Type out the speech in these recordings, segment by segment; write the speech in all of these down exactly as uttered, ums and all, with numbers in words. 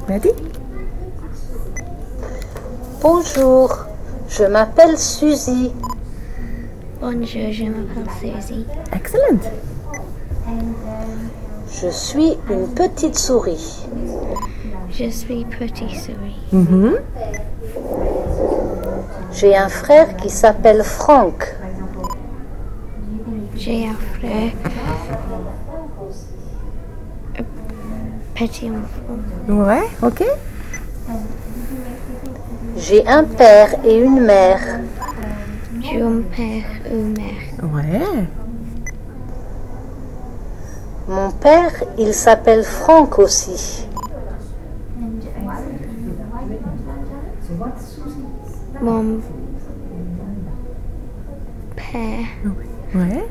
Ready? Bonjour, je m'appelle Suzy. Bonjour, je m'appelle Suzy. Excellent. Je suis une petite souris. Je suis Petite Souris. Mm-hmm. J'ai un frère qui s'appelle Franck. J'ai un frère. Un petit enfant. Ouais, ok. J'ai un père et une mère. J'ai un père et une mère. Ouais. Mon père, il s'appelle Franck aussi. Mon père. Ouais.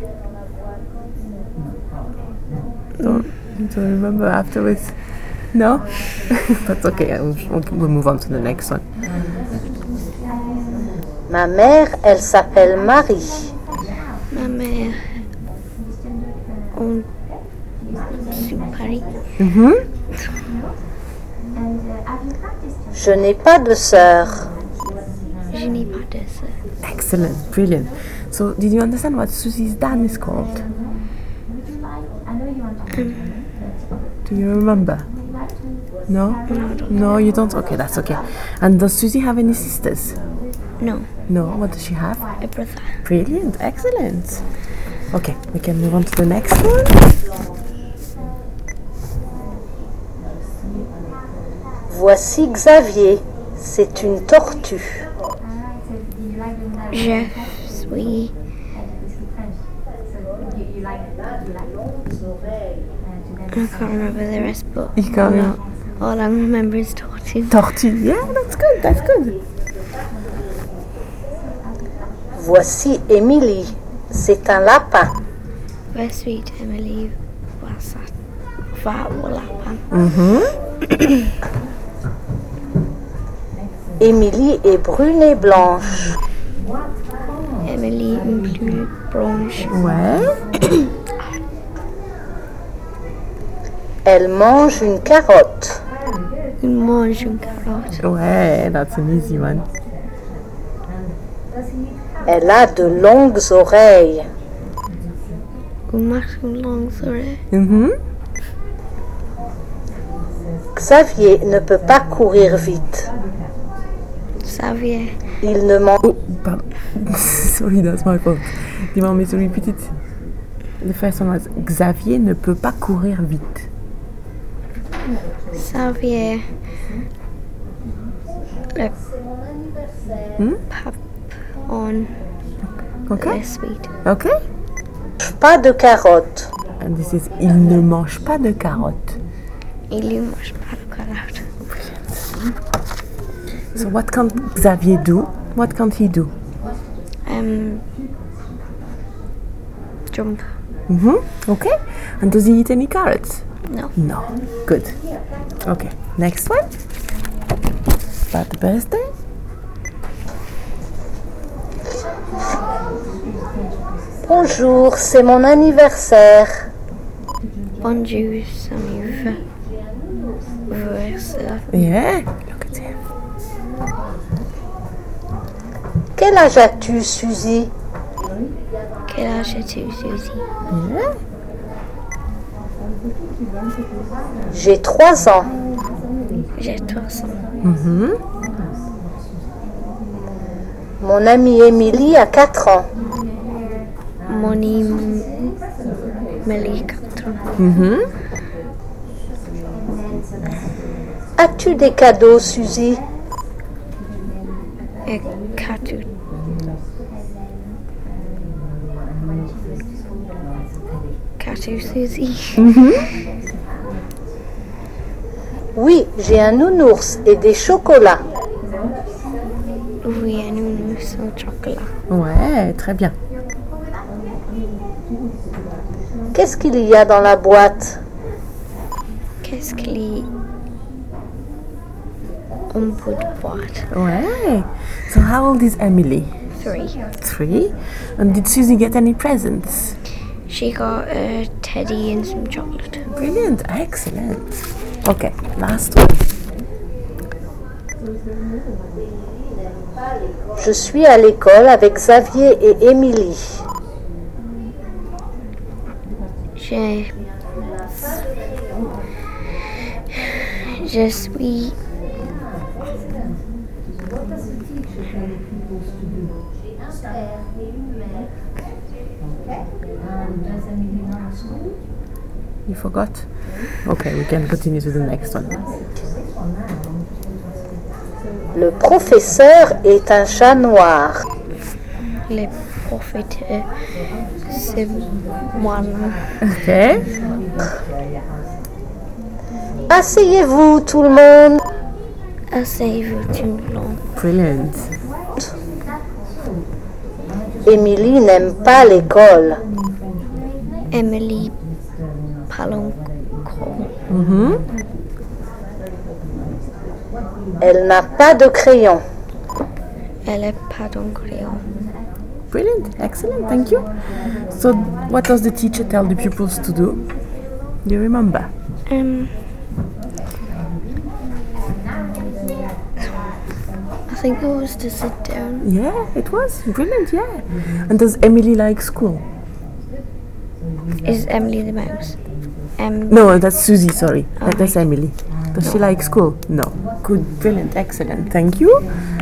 Don't, don't remember afterwards. No? That's okay. We'll, we'll move on to the next one. Ma mère, elle s'appelle Marie. Ma mère. On. Sur Paris. Mm-hmm. Je n'ai pas de sœur. Je n'ai pas de sœur. Excellent. Brilliant. So, did you understand what Susie's dad is called? Do you remember? No? No, you don't? Okay, that's okay. And does Susie have any sisters? No, No. What does she have? a brother. Brilliant. Excellent. Okay, we can move on to the next one. Voici Xavier. C'est une tortue. Je suis. I can't remember the rest, but You can't remember. all I remember is tortoise. Tortue. Yeah, that's good. That's good. Voici Émilie. C'est un lapin. Very sweet Emily was that lapin. Mm-hmm. Émilie est brune et blanche. Emily in blue bronze. Ouais. Elle mange une carotte. Il mange une carotte. Ouais, that's an easy one. Elle a de longues oreilles. Il marche une longue oreille. Mm-hmm. Xavier ne peut pas courir vite. Xavier. Il ne mange Oh, pardon. Sorry, that's my fault. Do you want me to repeat it? The first one was Xavier ne peut pas courir vite. Xavier. Le Hmm? pap on Okay. the sweet. Okay. pas de carottes. And this is il ne mange pas de carottes. Il ne mange pas de carotte. So what can Xavier do? What can't he do? Um, jump. Mm-hmm. Okay. And does he eat any carrots? No. No. Good. Okay. Next one. About the birthday. Bonjour, c'est mon anniversaire. Bonjour, Samir. Versa. Yeah. Look at him. Quel âge as-tu, Suzy? Quel âge as-tu, Suzy? Yeah. J'ai trois ans. J'ai trois ans. Mm-hmm. Mon amie Émilie a quatre ans. Mon ami Mélie, quatre ans. Mm-hmm. As-tu des cadeaux, Suzy? Et quatre. Quatre, Suzy. Oui, j'ai un nounours et des chocolats. Oui, un nounours au chocolat. Ouais, très bien. Qu'est-ce qu'il y a dans la boîte? Qu'est-ce qu'il y a en bout de boîte? Ouais. So how old is Emily? Three. Three. And did Susie get any presents? She got a teddy and some chocolate. Brilliant. Excellent. Okay, last one. Je suis à l'école avec Xavier et Émilie. Je, je suis You forgot? Okay, we can continue to the next one. Le professeur est un chat noir. le professeur. C'est moi. Okay. Asseyez-vous tout le monde. Asseyez-vous tout le long. Brilliant. Émilie n'aime pas l'école. Emily Palonco. Mm-hmm. Elle n'a pas de crayon. Elle est pas d'un crayon. Brilliant. Excellent. Thank you. So, what does the teacher tell the pupils to do? Do you remember? Um, I think it was to sit down. Yeah, it was. Brilliant, yeah. And does Emily like school? Is Emily the mouse? Um, No, that's Susie, sorry. Oh, That's right. Emily. Does she like school? No. Good, brilliant, excellent. Thank you.